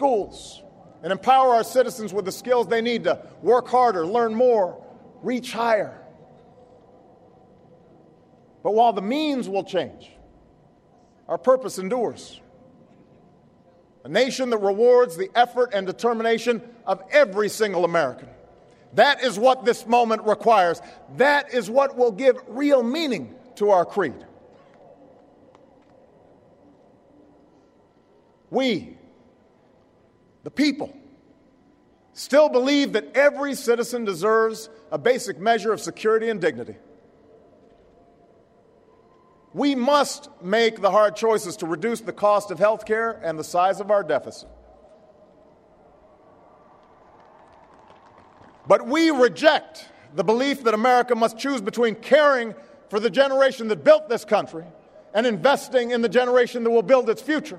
schools and empower our citizens with the skills they need to work harder, learn more, reach higher. But while the means will change, our purpose endures. A nation that rewards the effort and determination of every single American. That is what this moment requires. That is what will give real meaning to our creed. We, the people, still believe that every citizen deserves a basic measure of security and dignity. We must make the hard choices to reduce the cost of health care and the size of our deficit. But we reject the belief that America must choose between caring for the generation that built this country and investing in the generation that will build its future.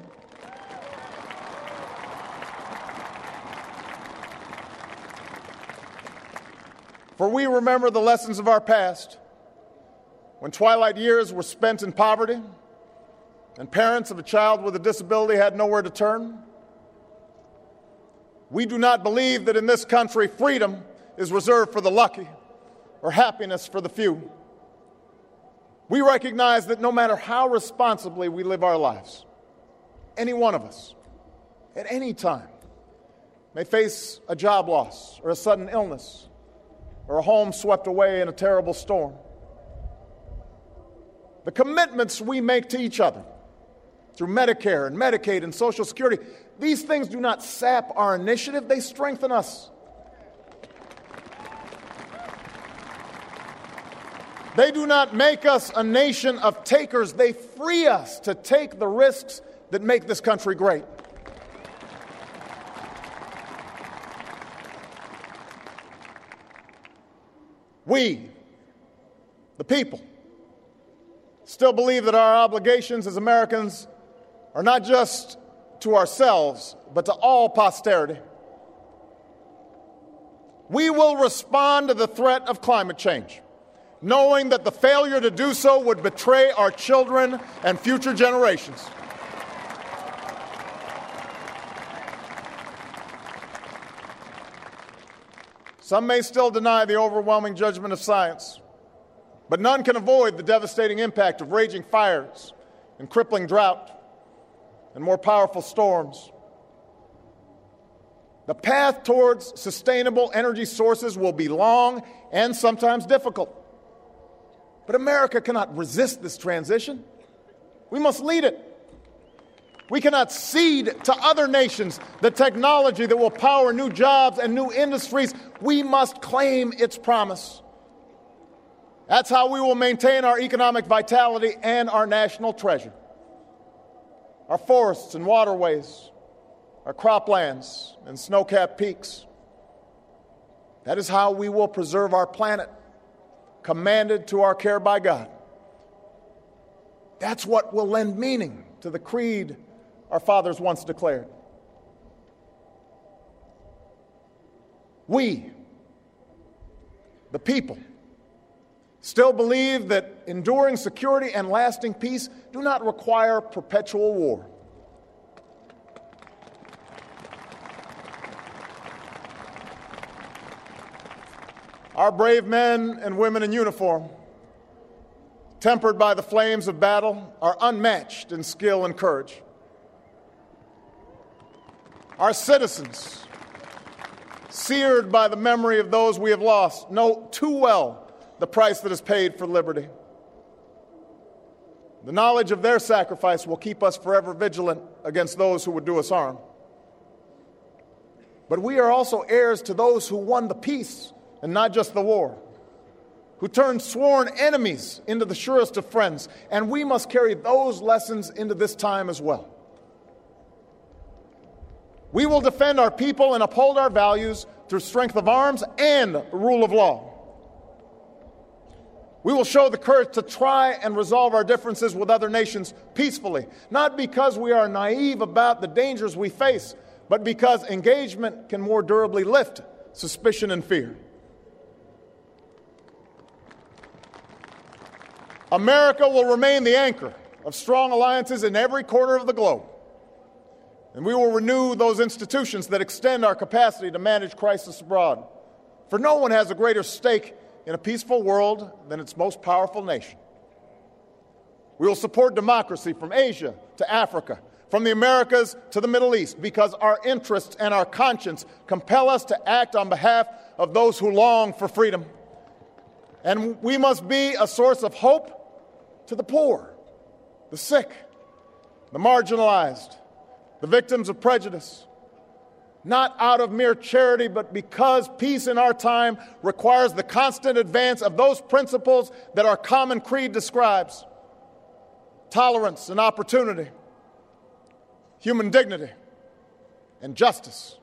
For we remember the lessons of our past, when twilight years were spent in poverty and parents of a child with a disability had nowhere to turn. We do not believe that in this country freedom is reserved for the lucky or happiness for the few. We recognize that no matter how responsibly we live our lives, any one of us, at any time, may face a job loss or a sudden illness or a home swept away in a terrible storm. The commitments we make to each other through Medicare and Medicaid and Social Security, these things do not sap our initiative, they strengthen us. They do not make us a nation of takers, they free us to take the risks that make this country great. We, the people, still believe that our obligations as Americans are not just to ourselves, but to all posterity. We will respond to the threat of climate change, knowing that the failure to do so would betray our children and future generations. Some may still deny the overwhelming judgment of science, but none can avoid the devastating impact of raging fires and crippling drought and more powerful storms. The path towards sustainable energy sources will be long and sometimes difficult. But America cannot resist this transition. We must lead it. We cannot cede to other nations the technology that will power new jobs and new industries. We must claim its promise. That's how we will maintain our economic vitality and our national treasure. Our forests and waterways, our croplands and snow-capped peaks. That is how we will preserve our planet, commanded to our care by God. That's what will lend meaning to the creed our fathers once declared. We, the people, still believe that enduring security and lasting peace do not require perpetual war. Our brave men and women in uniform, tempered by the flames of battle, are unmatched in skill and courage. Our citizens, seared by the memory of those we have lost, know too well the price that is paid for liberty. The knowledge of their sacrifice will keep us forever vigilant against those who would do us harm. But we are also heirs to those who won the peace and not just the war, who turned sworn enemies into the surest of friends, and we must carry those lessons into this time as well. We will defend our people and uphold our values through strength of arms and rule of law. We will show the courage to try and resolve our differences with other nations peacefully, not because we are naive about the dangers we face, but because engagement can more durably lift suspicion and fear. America will remain the anchor of strong alliances in every corner of the globe. And we will renew those institutions that extend our capacity to manage crisis abroad. For no one has a greater stake in a peaceful world than its most powerful nation. We will support democracy from Asia to Africa, from the Americas to the Middle East, because our interests and our conscience compel us to act on behalf of those who long for freedom. And we must be a source of hope to the poor, the sick, the marginalized, the victims of prejudice, not out of mere charity, but because peace in our time requires the constant advance of those principles that our common creed describes: tolerance and opportunity, human dignity, and justice.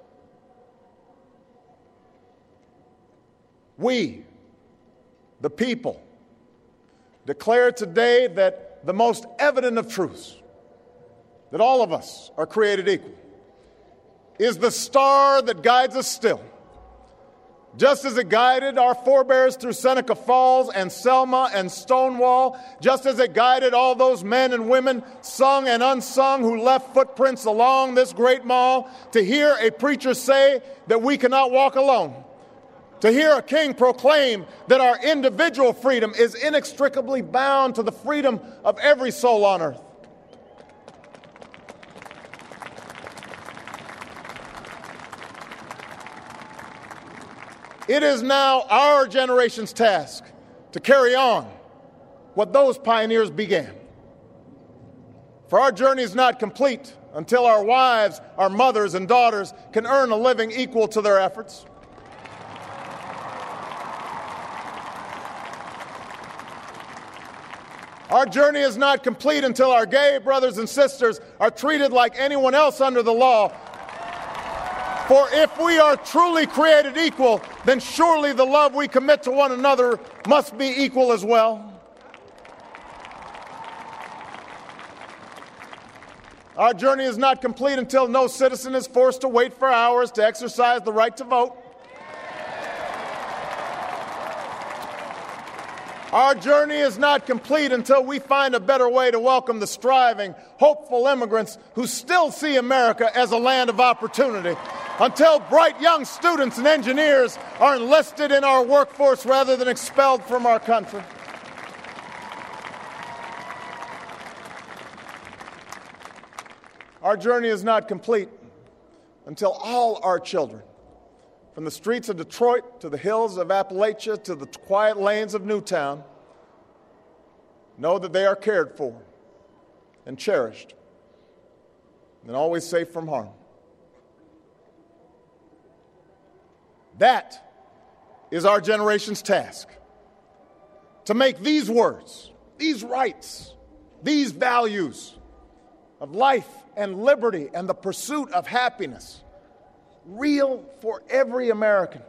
We, the people, declare today that the most evident of truths, that all of us are created equal, is the star that guides us still. Just as it guided our forebears through Seneca Falls and Selma and Stonewall, just as it guided all those men and women, sung and unsung, who left footprints along this great mall, to hear a preacher say that we cannot walk alone, to hear a king proclaim that our individual freedom is inextricably bound to the freedom of every soul on earth. It is now our generation's task to carry on what those pioneers began. For our journey is not complete until our wives, our mothers, and daughters can earn a living equal to their efforts. Our journey is not complete until our gay brothers and sisters are treated like anyone else under the law. For if we are truly created equal, then surely the love we commit to one another must be equal as well. Our journey is not complete until no citizen is forced to wait for hours to exercise the right to vote. Our journey is not complete until we find a better way to welcome the striving, hopeful immigrants who still see America as a land of opportunity, until bright young students and engineers are enlisted in our workforce rather than expelled from our country. Our journey is not complete until all our children, from the streets of Detroit to the hills of Appalachia to the quiet lanes of Newtown, know that they are cared for and cherished and always safe from harm. That is our generation's task, to make these words, these rights, these values of life and liberty and the pursuit of happiness real for every American.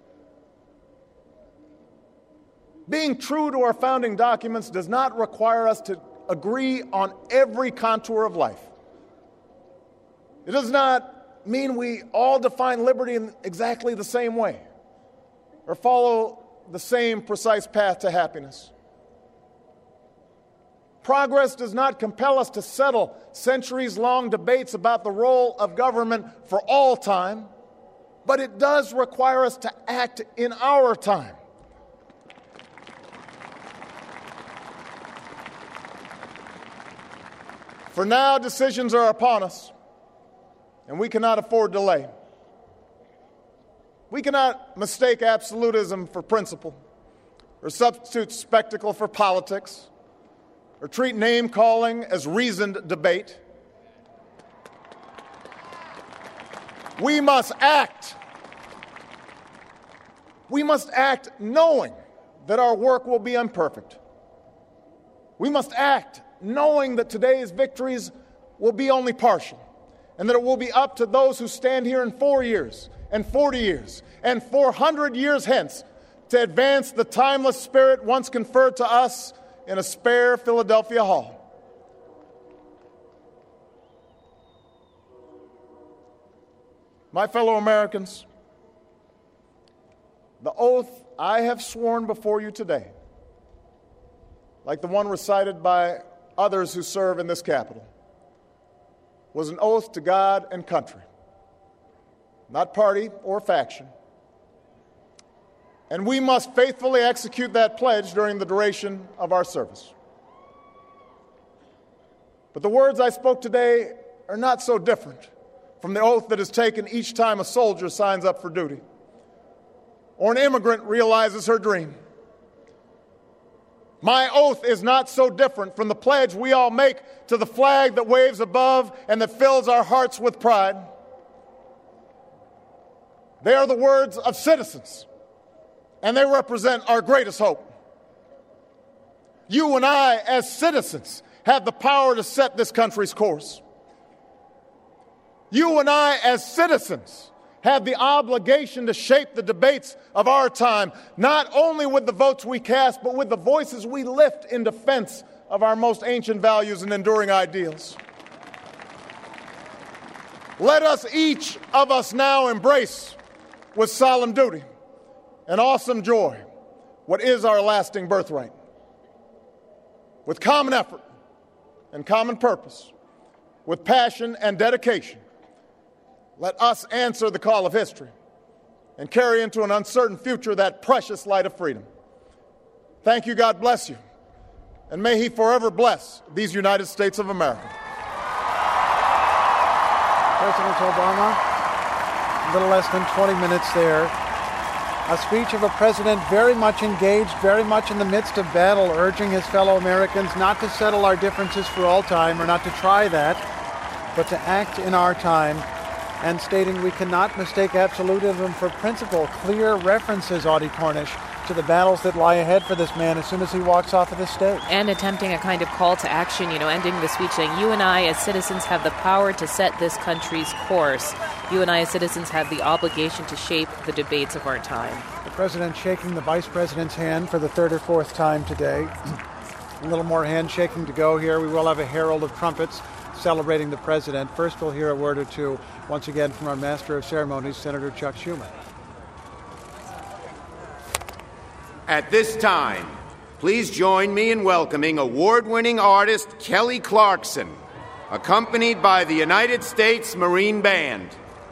Being true to our founding documents does not require us to agree on every contour of life. It does not mean we all define liberty in exactly the same way or follow the same precise path to happiness. Progress does not compel us to settle centuries-long debates about the role of government for all time, but it does require us to act in our time. For now, decisions are upon us, and we cannot afford delay. We cannot mistake absolutism for principle, or substitute spectacle for politics, or treat name-calling as reasoned debate. We must act. We must act knowing that our work will be imperfect. We must act knowing that today's victories will be only partial, and that it will be up to those who stand here in 4 years, and 40 years, and 400 years hence to advance the timeless spirit once conferred to us in a spare Philadelphia hall. My fellow Americans, the oath I have sworn before you today, like the one recited by others who serve in this Capitol, was an oath to God and country, not party or faction. And we must faithfully execute that pledge during the duration of our service. But the words I spoke today are not so different from the oath that is taken each time a soldier signs up for duty or an immigrant realizes her dream. My oath is not so different from the pledge we all make to the flag that waves above and that fills our hearts with pride. They are the words of citizens, and they represent our greatest hope. You and I, as citizens, have the power to set this country's course. You and I, as citizens, have the obligation to shape the debates of our time, not only with the votes we cast, but with the voices we lift in defense of our most ancient values and enduring ideals. Let us, each of us now, embrace with solemn duty and awesome joy what is our lasting birthright. With common effort and common purpose, with passion and dedication, let us answer the call of history and carry into an uncertain future that precious light of freedom. Thank you. God bless you. And may He forever bless these United States of America. President Obama, a little less than 20 minutes there. A speech of a president very much engaged, very much in the midst of battle, urging his fellow Americans not to settle our differences for all time, or not to try that, but to act in our time, and stating we cannot mistake absolutism for principle. Clear references, Audie Cornish, to the battles that lie ahead for this man as soon as he walks off of the stage. And attempting a kind of call to action, ending the speech saying, you and I as citizens have the power to set this country's course. You and I as citizens have the obligation to shape the debates of our time. The president shaking the vice president's hand for the third or fourth time today. A little more handshaking to go here. We will have a herald of trumpets celebrating the president. First, we'll hear a word or two, once again, from our Master of Ceremonies, Senator Chuck Schumer. At this time, please join me in welcoming award-winning artist Kelly Clarkson, accompanied by the United States Marine Band.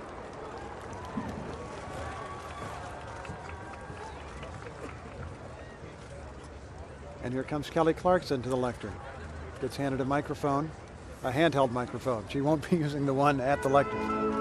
And here comes Kelly Clarkson to the lectern. Gets handed a microphone, a handheld microphone. She won't be using the one at the lectern.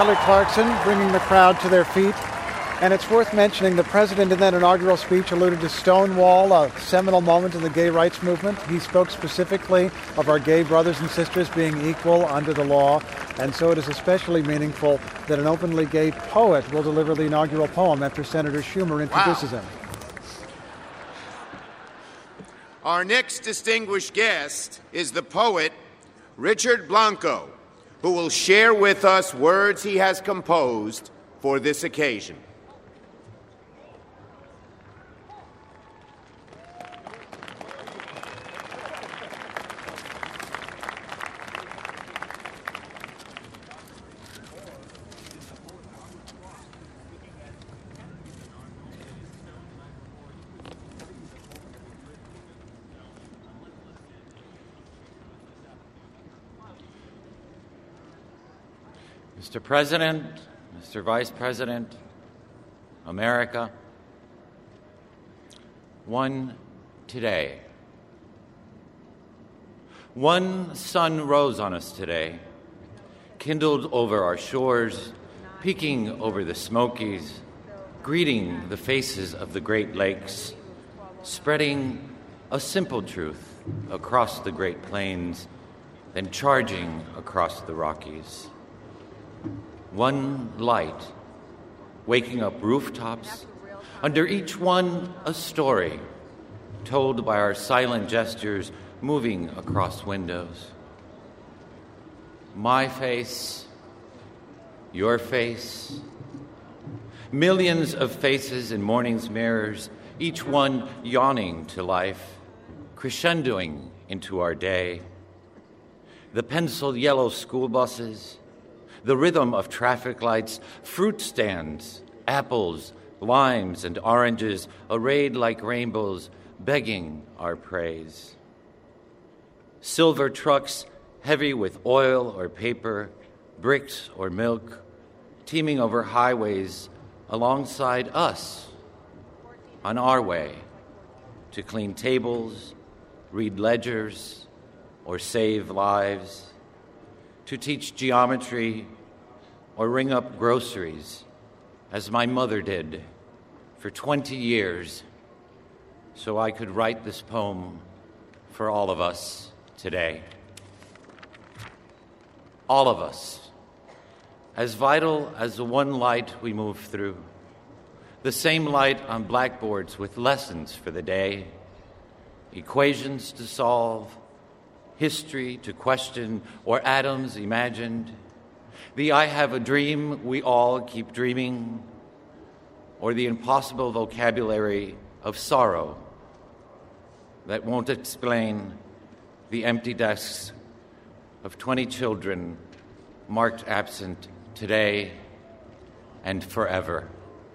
Kelly Clarkson, bringing the crowd to their feet. And it's worth mentioning the president in that inaugural speech alluded to Stonewall, a seminal moment in the gay rights movement. He spoke specifically of our gay brothers and sisters being equal under the law. And so it is especially meaningful that an openly gay poet will deliver the inaugural poem after Senator Schumer introduces him. Our next distinguished guest is the poet Richard Blanco, who will share with us words he has composed for this occasion. Mr. President, Mr. Vice President, America, one today. One sun rose on us today, kindled over our shores, peeking over the Smokies, greeting the faces of the Great Lakes, spreading a simple truth across the Great Plains, then charging across the Rockies. One light, waking up rooftops, under each one a story, told by our silent gestures moving across windows. My face, your face, millions of faces in morning's mirrors, each one yawning to life, crescendoing into our day. The pencil yellow school buses, the rhythm of traffic lights, fruit stands, apples, limes, and oranges arrayed like rainbows, begging our praise. Silver trucks heavy with oil or paper, bricks or milk, teeming over highways alongside us on our way to clean tables, read ledgers, or save lives, to teach geometry or ring up groceries, as my mother did for 20 years, so I could write this poem for all of us today. All of us, as vital as the one light we move through, the same light on blackboards with lessons for the day, equations to solve, history to question, or atoms imagined, the I have a dream we all keep dreaming, or the impossible vocabulary of sorrow that won't explain the empty desks of 20 children marked absent today and forever.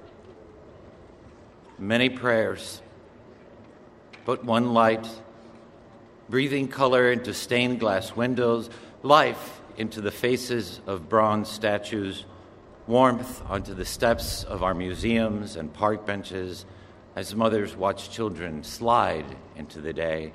Many prayers, but one light, breathing color into stained glass windows, life into the faces of bronze statues, warmth onto the steps of our museums and park benches as mothers watch children slide into the day.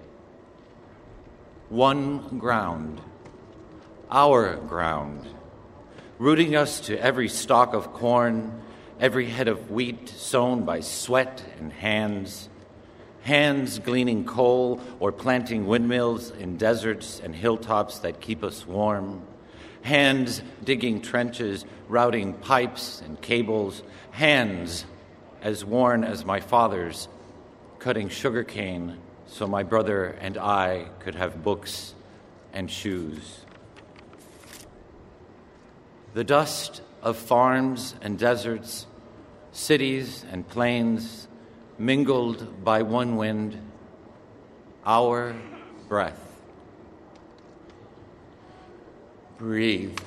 One ground, our ground, rooting us to every stalk of corn, every head of wheat sown by sweat and hands, hands gleaning coal or planting windmills in deserts and hilltops that keep us warm, hands digging trenches, routing pipes and cables, hands as worn as my father's, cutting sugarcane so my brother and I could have books and shoes. The dust of farms and deserts, cities and plains, mingled by one wind, our breath. Breathe.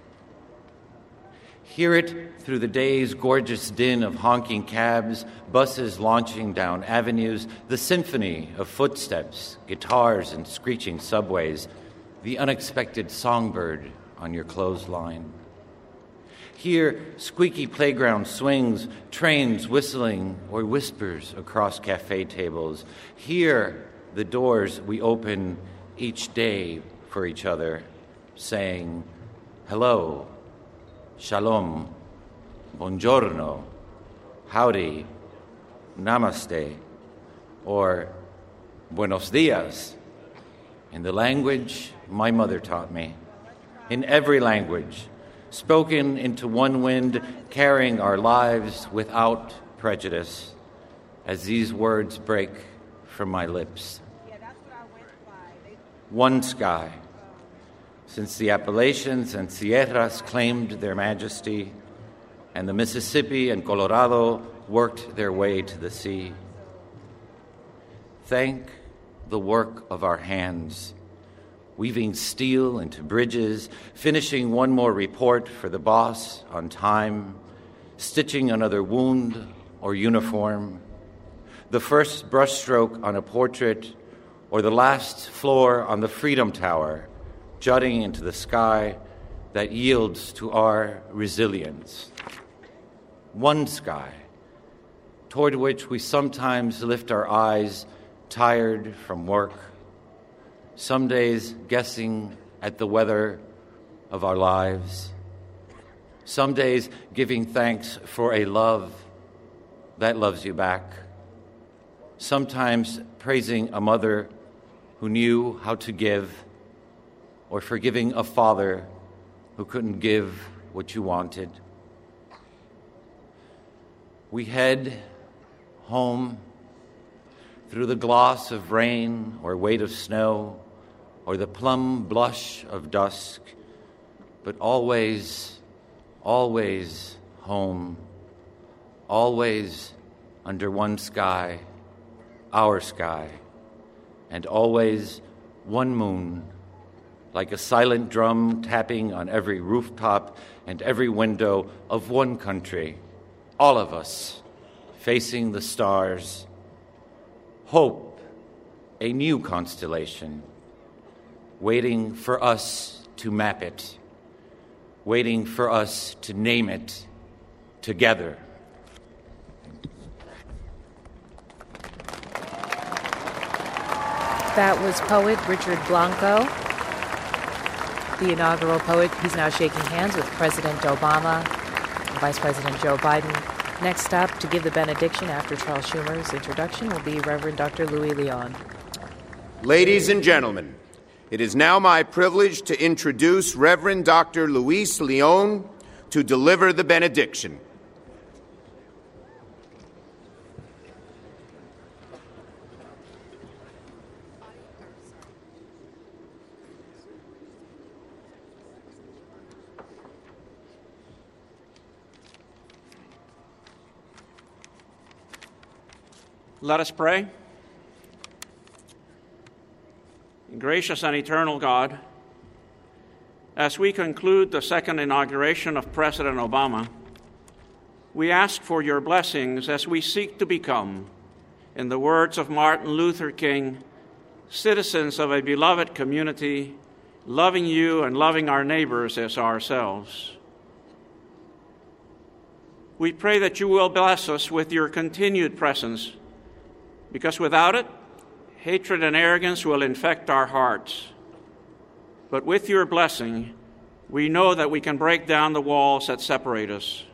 Hear it through the day's gorgeous din of honking cabs, buses launching down avenues, the symphony of footsteps, guitars, and screeching subways, the unexpected songbird on your clothesline. Hear squeaky playground swings, trains whistling, or whispers across cafe tables. Hear the doors we open each day for each other, saying hello shalom, buongiorno, howdy, namaste, or buenos dias, in the language my mother taught me, in every language, spoken into one wind, carrying our lives without prejudice, as these words break from my lips. One sky. Since the Appalachians and Sierras claimed their majesty, and the Mississippi and Colorado worked their way to the sea. Thank the work of our hands, weaving steel into bridges, finishing one more report for the boss on time, stitching another wound or uniform, the first brushstroke on a portrait, or the last floor on the Freedom Tower, jutting into the sky that yields to our resilience. One sky, toward which we sometimes lift our eyes, tired from work, some days guessing at the weather of our lives, some days giving thanks for a love that loves you back, sometimes praising a mother who knew how to give, or forgiving a father who couldn't give what you wanted. We head home through the gloss of rain or weight of snow or the plum blush of dusk, but always, always home, always under one sky, our sky, and always one moon, like a silent drum tapping on every rooftop and every window of one country, all of us facing the stars. Hope, a new constellation, waiting for us to map it, waiting for us to name it together. That was poet Richard Blanco, the inaugural poet. He's now shaking hands with President Obama and Vice President Joe Biden. Next up to give the benediction after Charles Schumer's introduction will be Reverend Dr. Louis Leon. Ladies and gentlemen, it is now my privilege to introduce Reverend Dr. Luis Leon to deliver the benediction. Let us pray. Gracious and eternal God, as we conclude the second inauguration of President Obama, we ask for your blessings as we seek to become, in the words of Martin Luther King, citizens of a beloved community, loving you and loving our neighbors as ourselves. We pray that you will bless us with your continued presence, because without it, hatred and arrogance will infect our hearts. But with your blessing, we know that we can break down the walls that separate us.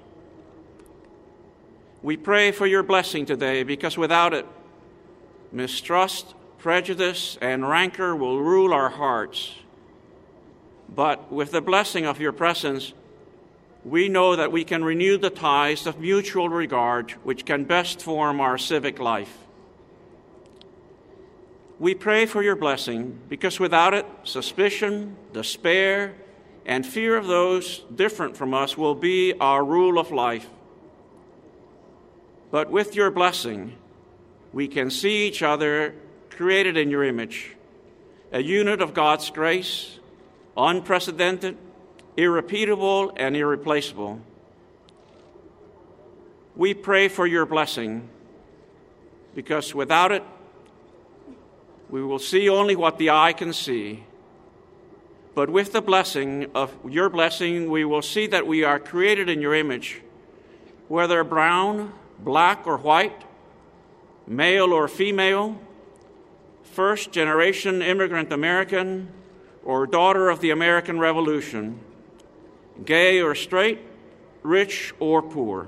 We pray for your blessing today, because without it, mistrust, prejudice, and rancor will rule our hearts. But with the blessing of your presence, we know that we can renew the ties of mutual regard which can best form our civic life. We pray for your blessing, because without it, suspicion, despair, and fear of those different from us will be our rule of life. But with your blessing, we can see each other created in your image, a unit of God's grace, unprecedented, irrepeatable, and irreplaceable. We pray for your blessing, because without it, we will see only what the eye can see. But with the blessing of your blessing, we will see that we are created in your image, whether brown, black, or white, male or female, first-generation immigrant American, or daughter of the American Revolution, gay or straight, rich or poor.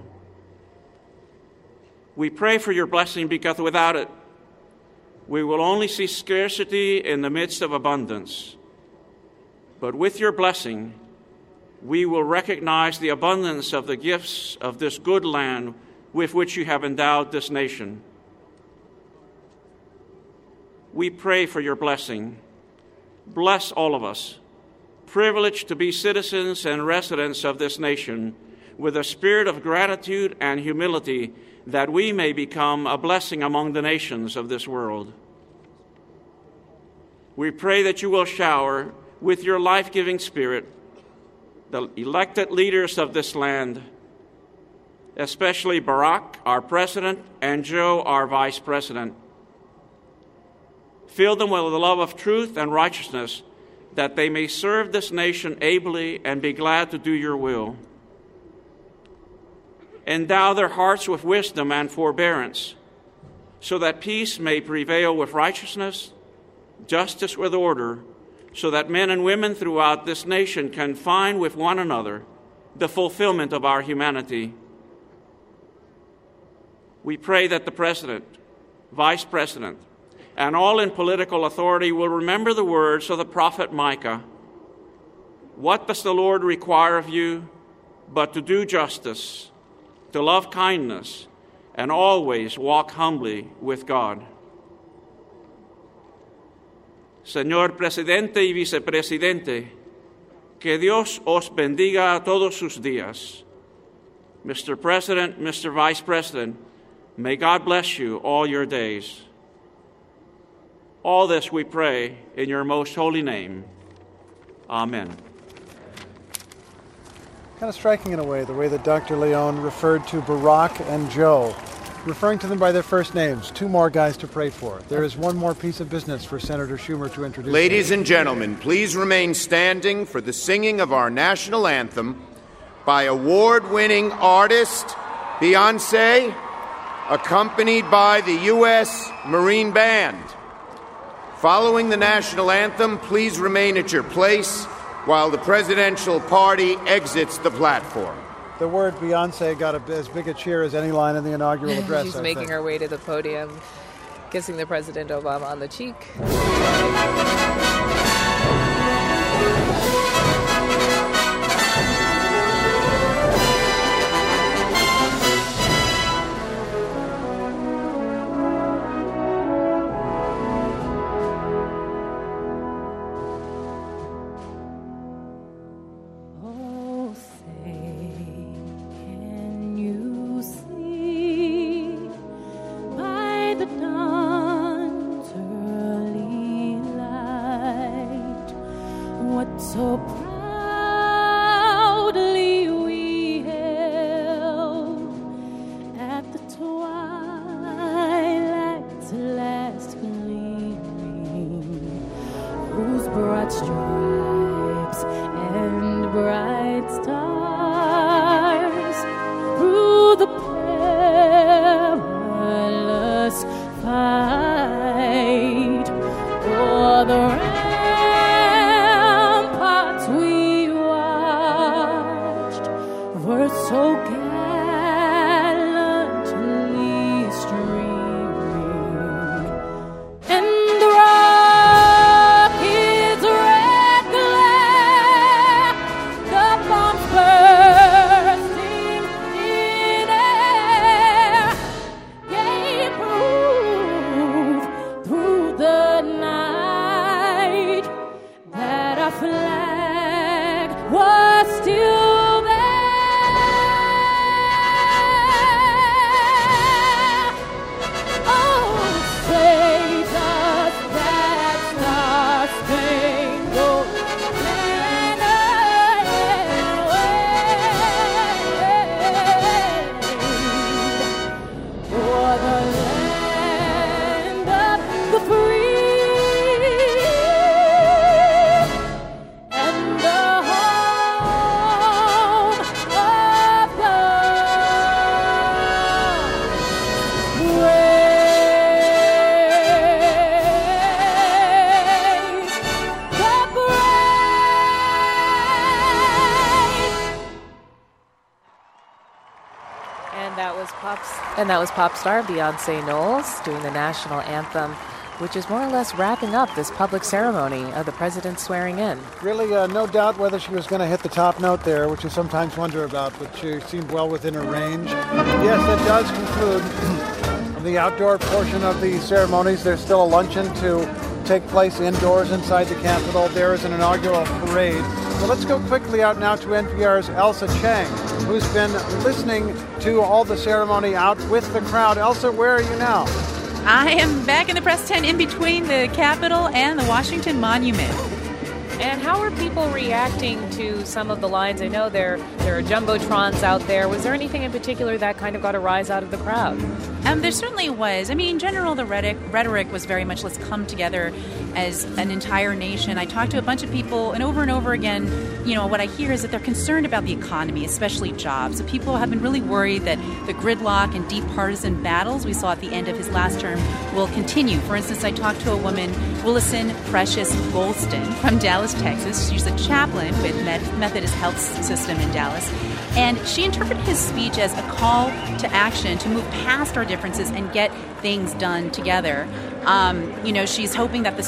We pray for your blessing because without it, we will only see scarcity in the midst of abundance. But with your blessing, we will recognize the abundance of the gifts of this good land with which you have endowed this nation. We pray for your blessing. Bless all of us, privileged to be citizens and residents of this nation, with a spirit of gratitude and humility, that we may become a blessing among the nations of this world. We pray that you will shower with your life-giving spirit the elected leaders of this land, especially Barack, our president, and Joe, our vice president. Fill them with the love of truth and righteousness, that they may serve this nation ably and be glad to do your will. Endow their hearts with wisdom and forbearance, so that peace may prevail with righteousness, justice with order, so that men and women throughout this nation can find with one another the fulfillment of our humanity. We pray that the President, Vice President, and all in political authority will remember the words of the prophet Micah. What does the Lord require of you but to do justice, to love kindness, and always walk humbly with God? Señor Presidente y Vicepresidente, que Dios os bendiga todos sus días. Mr. President, Mr. Vice President, may God bless you all your days. All this we pray in your most holy name. Amen. Kind of striking in a way, the way that Dr. Leon referred to Barack and Joe, referring to them by their first names. Two more guys to pray for. There is one more piece of business for Senator Schumer to introduce. Ladies and gentlemen, please remain standing for the singing of our national anthem by award-winning artist Beyoncé, accompanied by the U.S. Marine Band. Following the national anthem, please remain at your place while the presidential party exits the platform. The word Beyoncé got as big a cheer as any line in the inaugural address. She's making her way to the podium, kissing the President Obama on the cheek. So proudly we hailed at the twilight's last gleaming, whose broad stripes and bright stars through the perilous fight for the so gallantly streaming, and the rocket's red glare, the bombs bursting in air, gave proof through the night that our flag was still there. And that was pop star Beyonce Knowles doing the national anthem, which is more or less wrapping up this public ceremony of the president swearing in. Really, no doubt whether she was going to hit the top note there, which you sometimes wonder about, but she seemed well within her range. Yes, that does conclude the outdoor portion of the ceremonies. There's still a luncheon to take place indoors inside the Capitol. There is an inaugural parade. So let's go quickly out now to NPR's Elsa Chang, who's been listening to all the ceremony out with the crowd. Elsa, where are you now? I am back in the press tent in between the Capitol and the Washington Monument. And how are people reacting to some of the lines? I know there are jumbotrons out there. Was there anything in particular that kind of got a rise out of the crowd? There certainly was. I mean, in general, the rhetoric was very much, let's come together as an entire nation. I talked to a bunch of people, and over again, what I hear is that they're concerned about the economy, especially jobs. So people have been really worried that the gridlock and deep partisan battles we saw at the end of his last term will continue. For instance, I talked to a woman, Willison Precious Golston from Dallas, Texas. She's a chaplain with Methodist Health System in Dallas. And she interpreted his speech as a call to action to move past our differences and get things done together. She's hoping that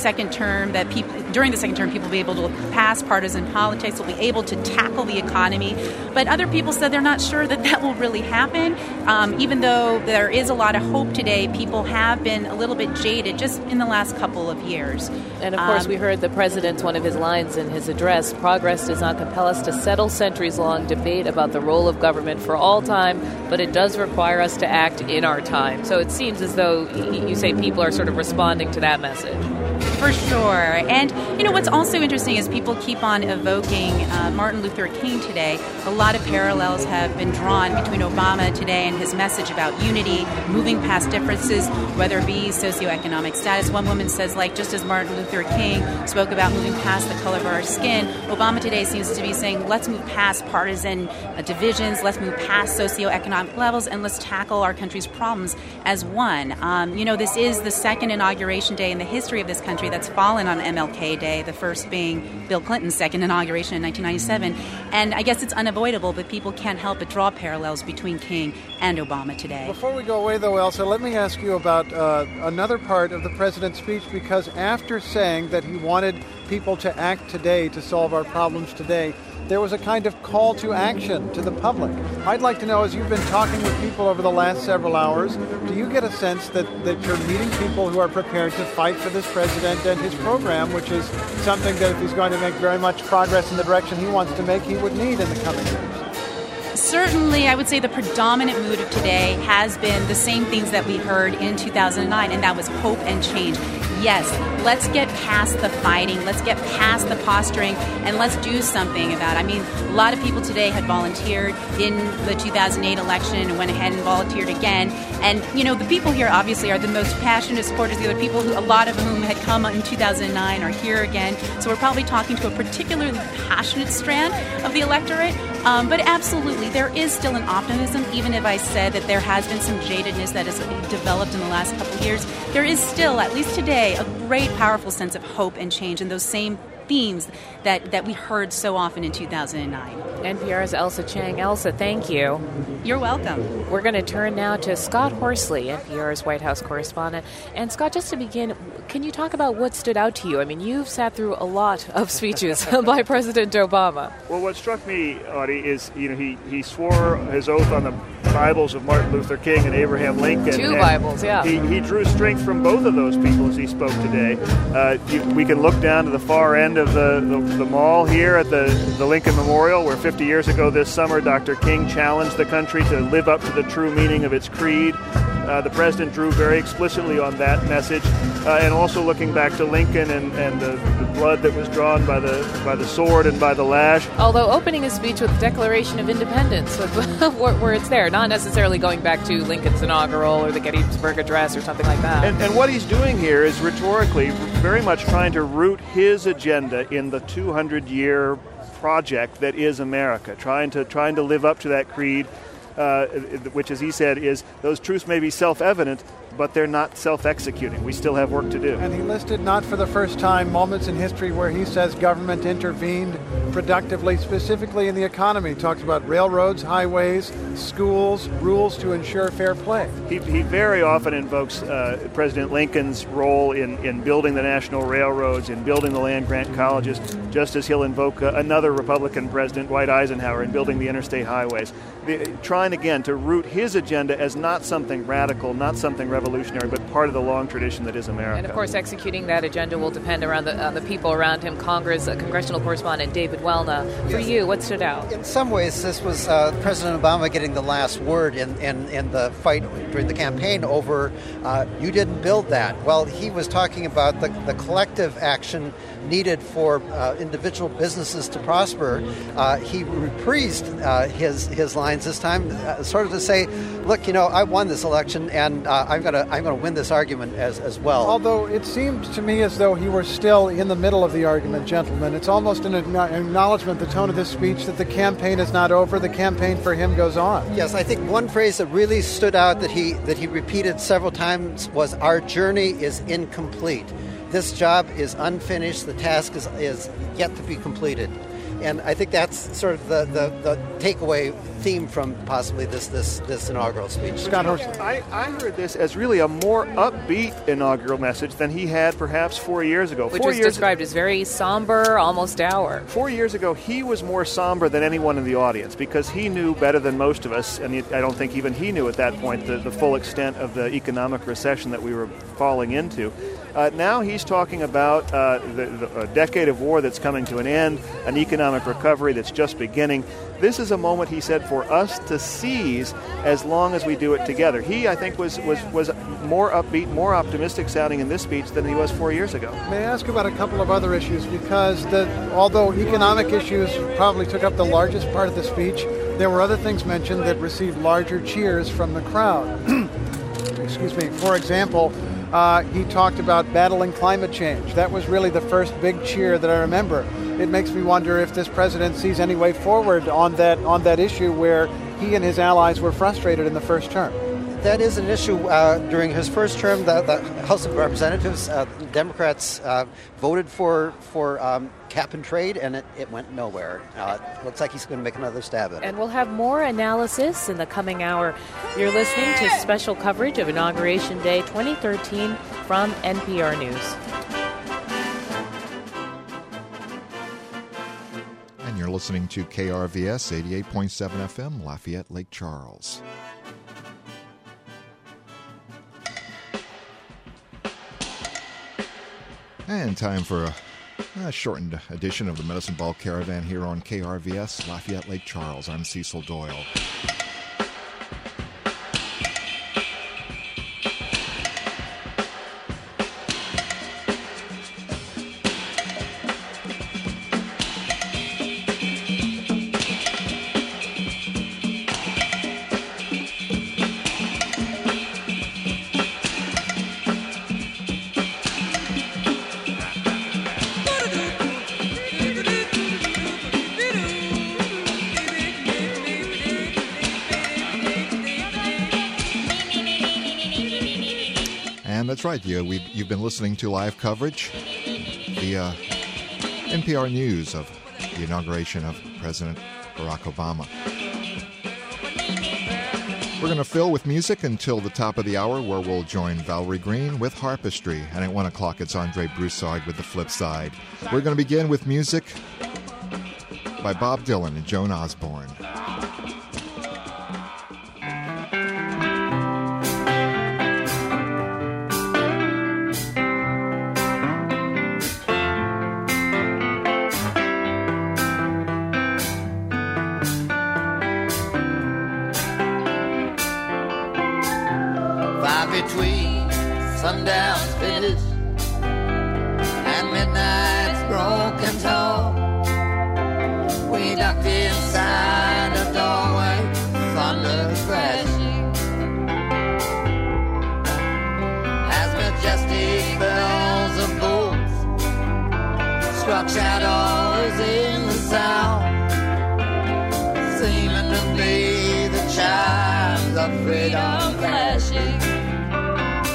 during the second term, people will be able to look past partisan politics, will be able to tackle the economy. But other people said they're not sure that will really happen. Even though there is a lot of hope today, people have been a little bit jaded just in the last couple of years. And of course, we heard the president's one of his lines in his address, progress does not compel us to settle centuries-long debate about the role of government for all time, but it does require us to act in our time. So it seems as though you say people are sort of responding to that message. For sure. And, what's also interesting is people keep on evoking Martin Luther King today. A lot of parallels have been drawn between Obama today and his message about unity, moving past differences, whether it be socioeconomic status. One woman says, just as Martin Luther King spoke about moving past the color of our skin, Obama today seems to be saying, let's move past partisan divisions, let's move past socioeconomic levels, and let's tackle our country's problems as one. This is the second inauguration day in the history of this country that's fallen on MLK Day, the first being Bill Clinton's second inauguration in 1997. And I guess it's unavoidable, but people can't help but draw parallels between King and Obama today. Before we go away, though, Elsa, let me ask you about another part of the president's speech, because after saying that he wanted people to act today to solve our problems today, there was a kind of call to action to the public. I'd like to know, as you've been talking with people over the last several hours, do you get a sense that you're meeting people who are prepared to fight for this president and his program, which is something that if he's going to make very much progress in the direction he wants to make, he would need in the coming years? Certainly, I would say the predominant mood of today has been the same things that we heard in 2009, and that was hope and change. Yes, let's get past the fighting, let's get past the posturing, and let's do something about it. I mean, a lot of people today had volunteered in the 2008 election and went ahead and volunteered again. And, the people here obviously are the most passionate supporters. The other people, a lot of whom had come in 2009, are here again. So we're probably talking to a particularly passionate strand of the electorate. But absolutely, there is still an optimism, even if I said that there has been some jadedness that has developed in the last couple of years. There is still, at least today, a great, powerful sense of hope and change in those same themes that we heard so often in 2009. NPR's Elsa Chang. Elsa, thank you. You're welcome. We're going to turn now to Scott Horsley, NPR's White House correspondent. And Scott, just to begin, can you talk about what stood out to you? I mean, you've sat through a lot of speeches by President Obama. Well, what struck me, Audie, is he swore his oath on the Bibles of Martin Luther King and Abraham Lincoln. Two Bibles, yeah. He drew strength from both of those people as he spoke today. We can look down to the far end of the mall here at the Lincoln Memorial, where 50 years ago this summer, Dr. King challenged the country to live up to the true meaning of its creed. The president drew very explicitly on that message, and also looking back to Lincoln and the blood that was drawn by the sword and by the lash. Although opening his speech with the Declaration of Independence, where it's there, not necessarily going back to Lincoln's inaugural or the Gettysburg Address or something like that. And what he's doing here is rhetorically very much trying to root his agenda in the 200-year project that is America, trying to live up to that creed. Which, as he said, is those truths may be self-evident, but they're not self-executing. We still have work to do. And he listed, not for the first time, moments in history where he says government intervened productively, specifically in the economy. He talks about railroads, highways, schools, rules to ensure fair play. He very often invokes President Lincoln's role in building the national railroads, in building the land-grant colleges, just as he'll invoke another Republican president, Dwight Eisenhower, in building the interstate highways. Trying, again, to root his agenda as not something radical, not something revolutionary, but part of the long tradition that is America. And, of course, executing that agenda will depend on the people around him. Congressional correspondent David Welna. For you, what stood out? In some ways, this was President Obama getting the last word in the fight during the campaign over you didn't build that. Well, he was talking about the collective action needed for individual businesses to prosper. He reprised his lines this time, sort of to say, look, I won this election, and I'm gonna win this argument as well. Although it seemed to me as though he were still in the middle of the argument, gentlemen. It's almost an acknowledgement, the tone of this speech, that the campaign is not over. The campaign for him goes on. Yes, I think one phrase that really stood out that he repeated several times was, "Our journey is incomplete. This job is unfinished. The task is yet to be completed." And I think that's sort of the takeaway theme from possibly this inaugural speech. Scott Horsley. I heard this as really a more upbeat inaugural message than he had perhaps 4 years ago. Which was described as very somber, almost dour. 4 years ago, he was more somber than anyone in the audience because he knew better than most of us, and I don't think even he knew at that point the full extent of the economic recession that we were falling into. Now he's talking about a decade of war that's coming to an end, an economic recovery that's just beginning. This is a moment, he said, for us to seize as long as we do it together. He, I think, was more upbeat, more optimistic sounding in this speech than he was 4 years ago. May I ask about a couple of other issues? Because although economic issues probably took up the largest part of the speech, there were other things mentioned that received larger cheers from the crowd. Excuse me. For example, he talked about battling climate change. That was really the first big cheer that I remember. It makes me wonder if this president sees any way forward on that issue where he and his allies were frustrated in the first term. That is an issue during his first term. The House of Representatives, Democrats voted for cap and trade, and it went nowhere. Looks like he's going to make another stab at it. And we'll have more analysis in the coming hour. You're listening to special coverage of Inauguration Day 2013 from NPR News. And you're listening to KRVS 88.7 FM, Lafayette, Lake Charles. And time for a shortened edition of the Medicine Ball Caravan here on KRVS, Lafayette, Lake Charles. I'm Cecil Doyle. That's right. You've been listening to live coverage via NPR News of the inauguration of President Barack Obama. We're going to fill with music until the top of the hour, where we'll join Valerie Green with Harpistry. And at 1 o'clock, it's Andre Broussard with The Flip Side. We're going to begin with music by Bob Dylan and Joan Osborne. Between sundown's finish and midnight's broken toll, we ducked inside a doorway, thunder crashing, as majestic bells of boots struck shadows in the sound, seeming to be the chimes of freedom clashing.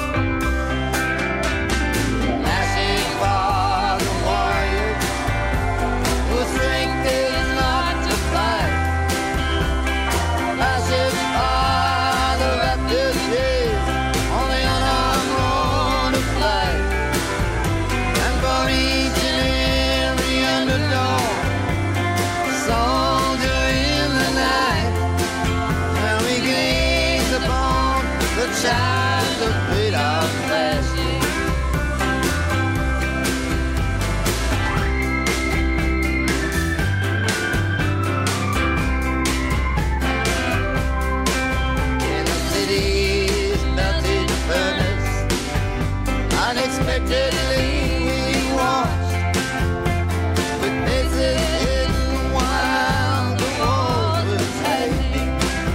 Unexpectedly we watched with faces hidden while the walls were tightening.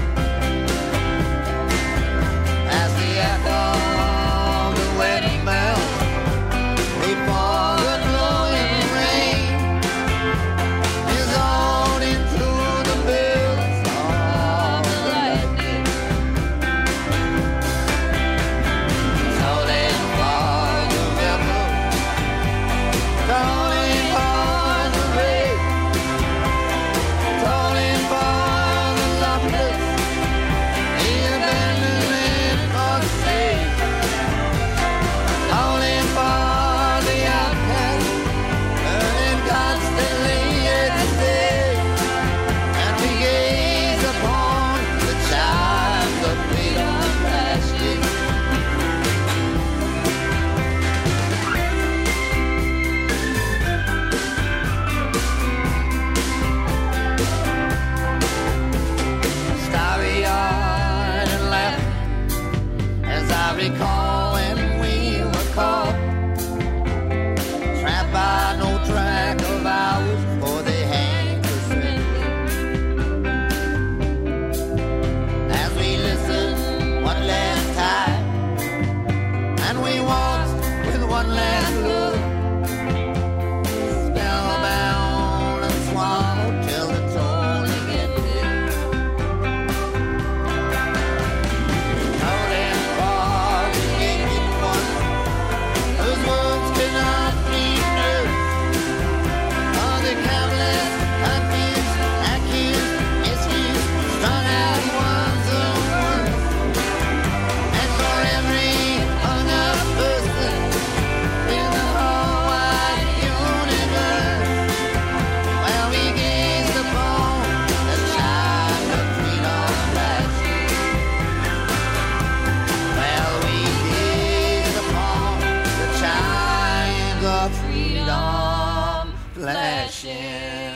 As the echo of the wedding bells before the blowing rain is on into the bills of the lightning. Tolling for the river, tolling for the rain, tolling for the loveless, the abandonment forsaken, tolling for the outcast, burning constantly every day. And we gaze upon the chimes of freedom flashing. Starry-eyed and laughing as I recall when we were caught, trapped by no track of ours, for they hang for friendly. As we listened one last time, and we waltzed with one last look, spellbound and swallowed till the tolling ended. Tolling for the aching ones whose wounds cannot be nursed, for the countless confused, accused, misused, strung out ones of worth, and for every hung up person in the whole wide universe. Well, we gazed upon the child of freedom flashing. Well, we gazed upon the child of freedom flashing.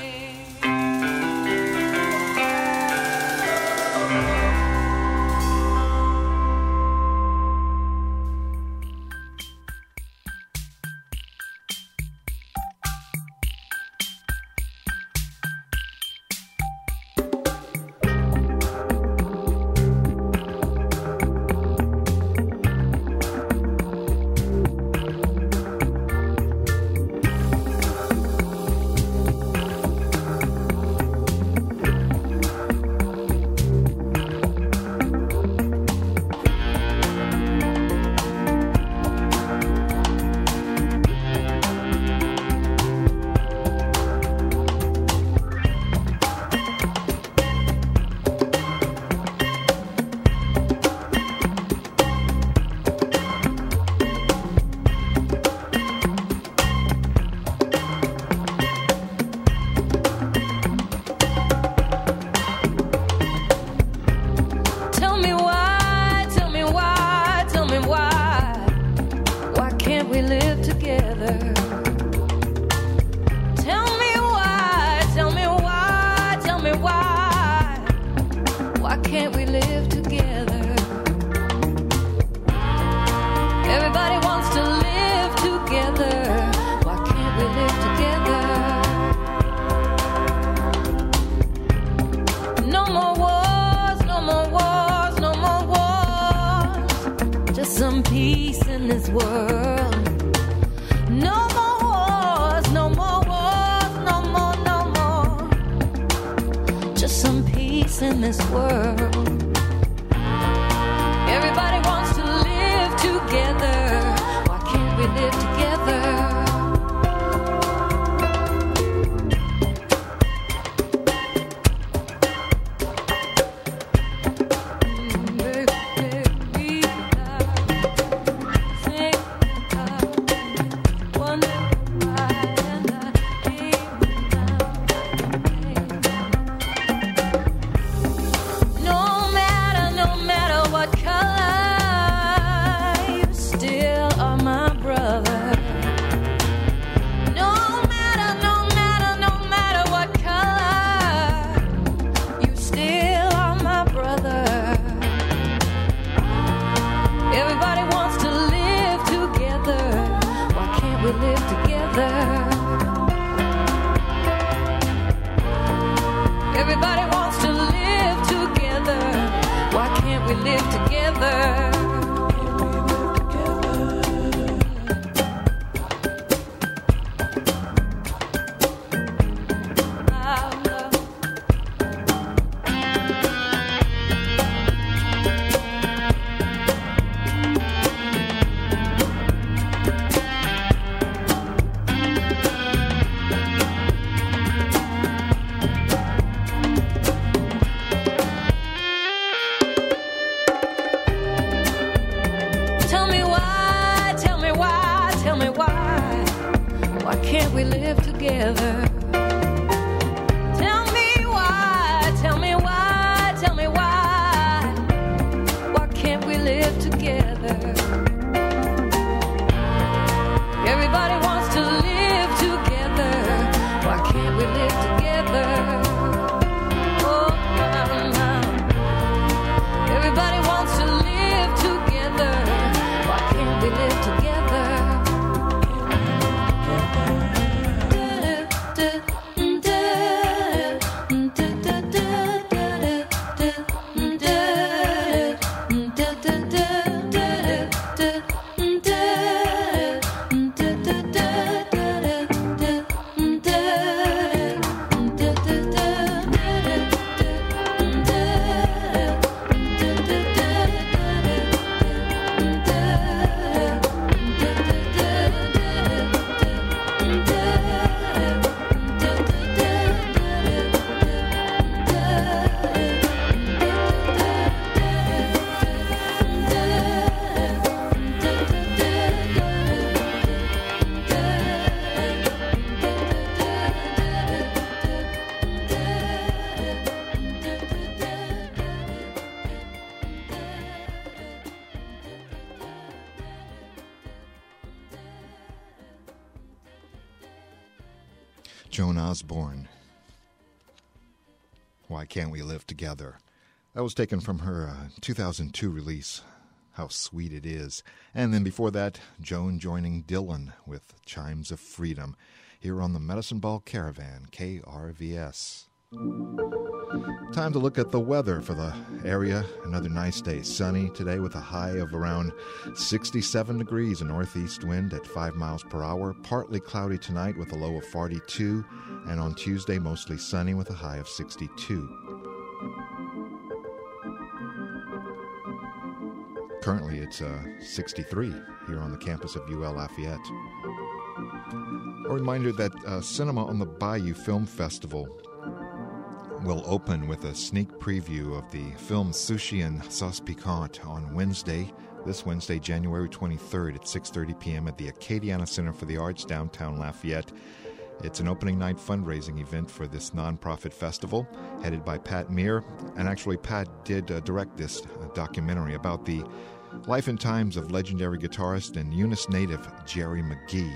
Tell me why, tell me why, tell me why. Why can't we live together? Tell me why, tell me why, tell me why. Why can't we live together? Everybody wants to live together. Why can't we live together? No more wars, no more wars, no more wars. Just some peace in this world. No more wars, no more wars, no more, no more. Just some peace in this world. Everybody wants to live together. Why can't we live together? No matter what color can't we live together? Tell me why, tell me why, tell me why. Why can't we live together? Everybody wants to live together. Why can't we live together? Oh, everybody wants to live together. Why can't we live together? Joan Osborne, Why Can't We Live Together? That was taken from her 2002 release, How Sweet It Is. And then before that, Joan joining Dylan with Chimes of Freedom here on the Medicine Ball Caravan, KRVS. Time to look at the weather for the area. Another nice day. Sunny today with a high of around 67 degrees, a northeast wind at 5 miles per hour. Partly cloudy tonight with a low of 42. And on Tuesday, mostly sunny with a high of 62. Currently, it's 63 here on the campus of UL Lafayette. A reminder that Cinema on the Bayou Film Festival will open with a sneak preview of the film Sushi and Sauce Piquante on Wednesday, this Wednesday, January 23rd at 6:30 p.m. at the Acadiana Center for the Arts, downtown Lafayette. It's an opening night fundraising event for this nonprofit festival, headed by Pat Meir. And actually, Pat did direct this documentary about the life and times of legendary guitarist and Eunice native Jerry McGee.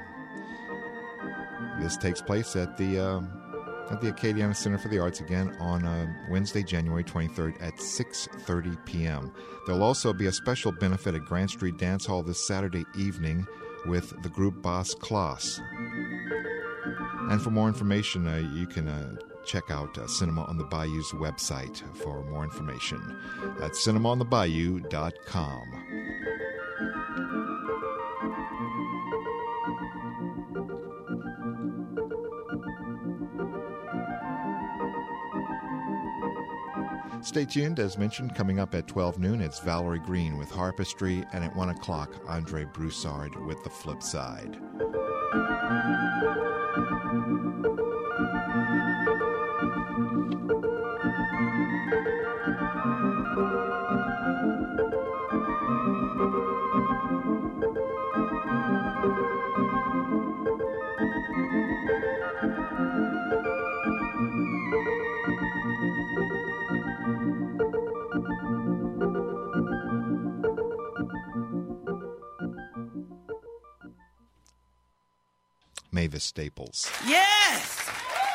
This takes place at the Acadiana Center for the Arts again on Wednesday, January 23rd at 6:30 p.m. There'll also be a special benefit at Grant Street Dance Hall this Saturday evening with the group Boss Kloss. And for more information, you can check out Cinema on the Bayou's website for more information at cinemaonthebayou.com. Stay tuned. As mentioned, coming up at 12 noon, it's Valerie Green with Harpistry, and at 1 o'clock, Andre Broussard with The Flip Side. Mavis Staples. Yes!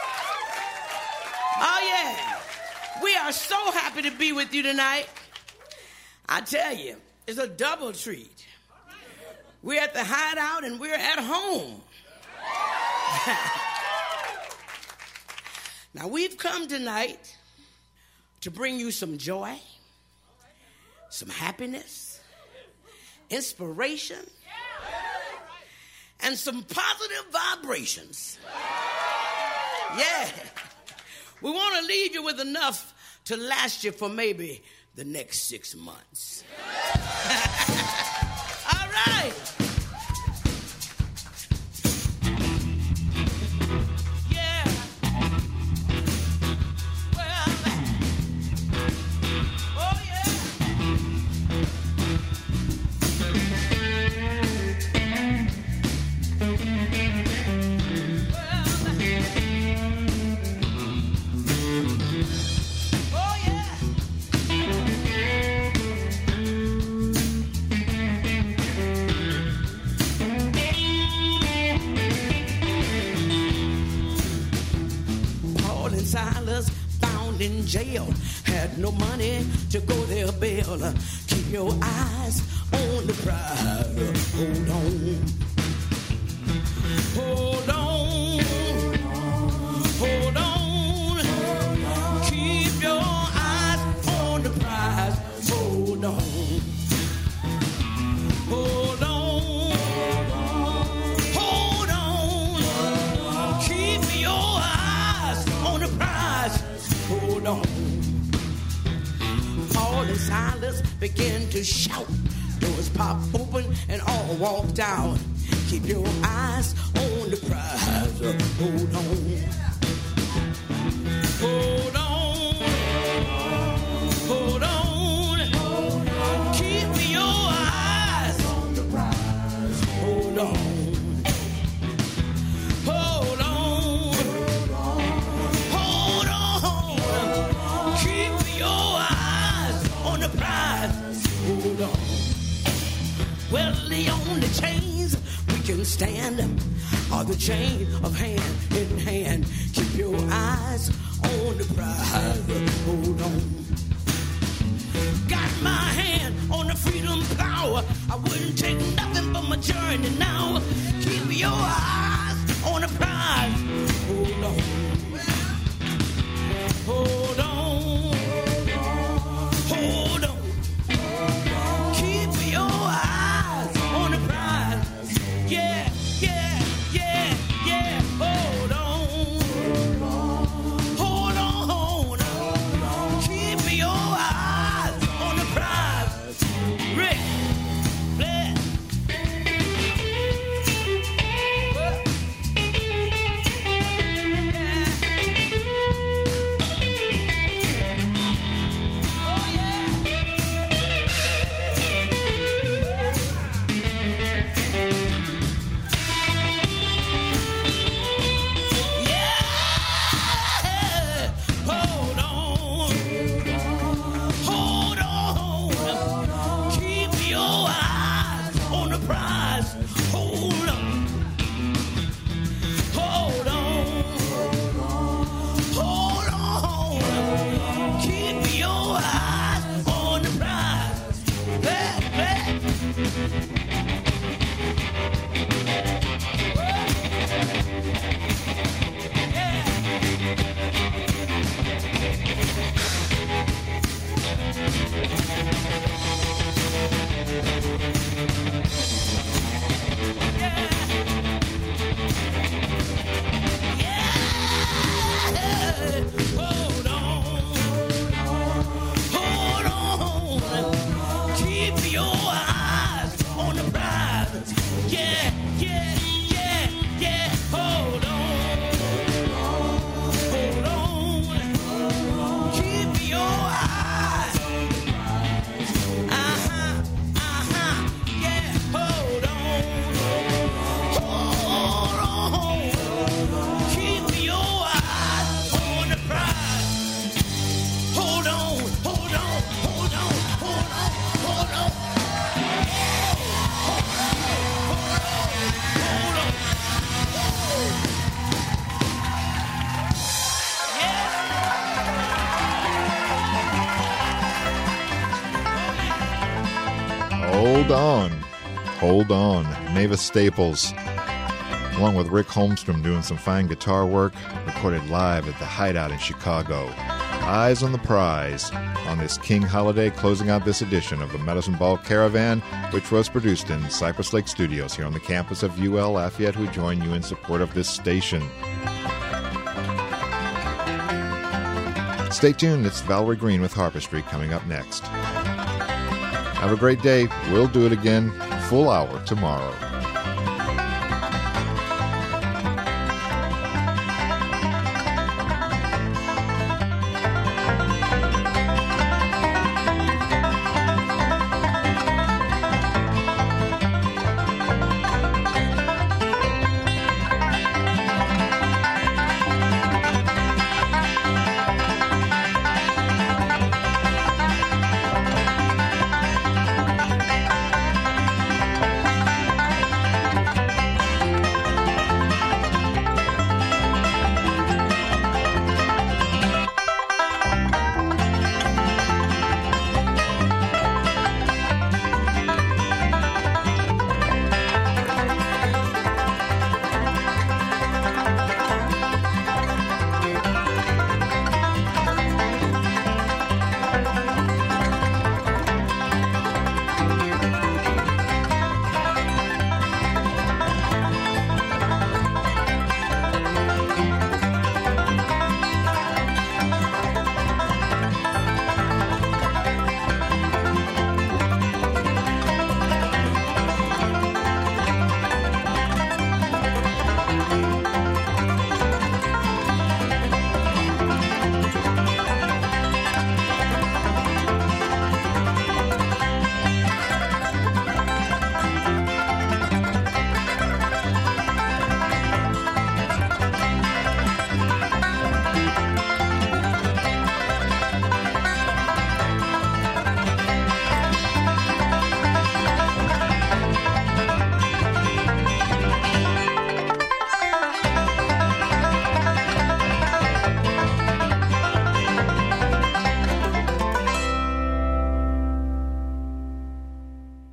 Oh, yeah. We are so happy to be with you tonight. I tell you, it's a double treat. We're at the Hideout and we're at home. Now, we've come tonight to bring you some joy, some happiness, inspiration, and some positive vibrations. Yeah. We want to leave you with enough to last you for maybe the next 6 months. All right. Yeah. Well, oh yeah. in jail, had no money to go their bail. Keep your eyes on the prize. Hold on. Hold on. Hold on. Keep your eyes on the prize. Hold on. Hold on. Hold on. Keep your eyes on the prize. Hold on. Paul and Silas began to shout. Doors popped open and all walked out. Keep your eyes on the prize. Hold on. Hold on. Hold on. Keep your eyes on the prize. Hold on. Hold on. Hold on. Keep your eyes on the prize. Hold on. Well, the only chains we can stand are the chain of hand in hand. Keep your eyes on the prize. Hold on. Got my hand on the freedom power. I wouldn't take nothing but my journey now. Keep your eyes on the prize. Hold on. Hold on. Hold on. Keep your eyes on the prize. Yeah, yeah, yeah, yeah. Hold on. Hold on, hold on. Keep your eyes on the prize. Rick, Blair. Hold on. Hold on. Keep your eyes on the prize. Hold on. Hold on. Hold on. Keep your eyes on the prize. Hold on. Hold on. Keep your eyes on the prize. Yeah, yeah, yeah, yeah. Hold on. Hold on. Keep your eyes. Yeah. Hold on. Hold on. Keep your eyes on the prize. Hold on. Hold on. Hold on. Hold on. Hold on. Hold on. Hold on. Mavis Staples, along with Rick Holmstrom, doing some fine guitar work, recorded live at the Hideout in Chicago. Eyes on the prize on this King holiday, closing out this edition of the Medicine Ball Caravan, which was produced in Cypress Lake Studios here on the campus of UL Lafayette, who join you in support of this station. Stay tuned. It's Valerie Green with Harpistry coming up next. Have a great day. We'll do it again, full hour tomorrow.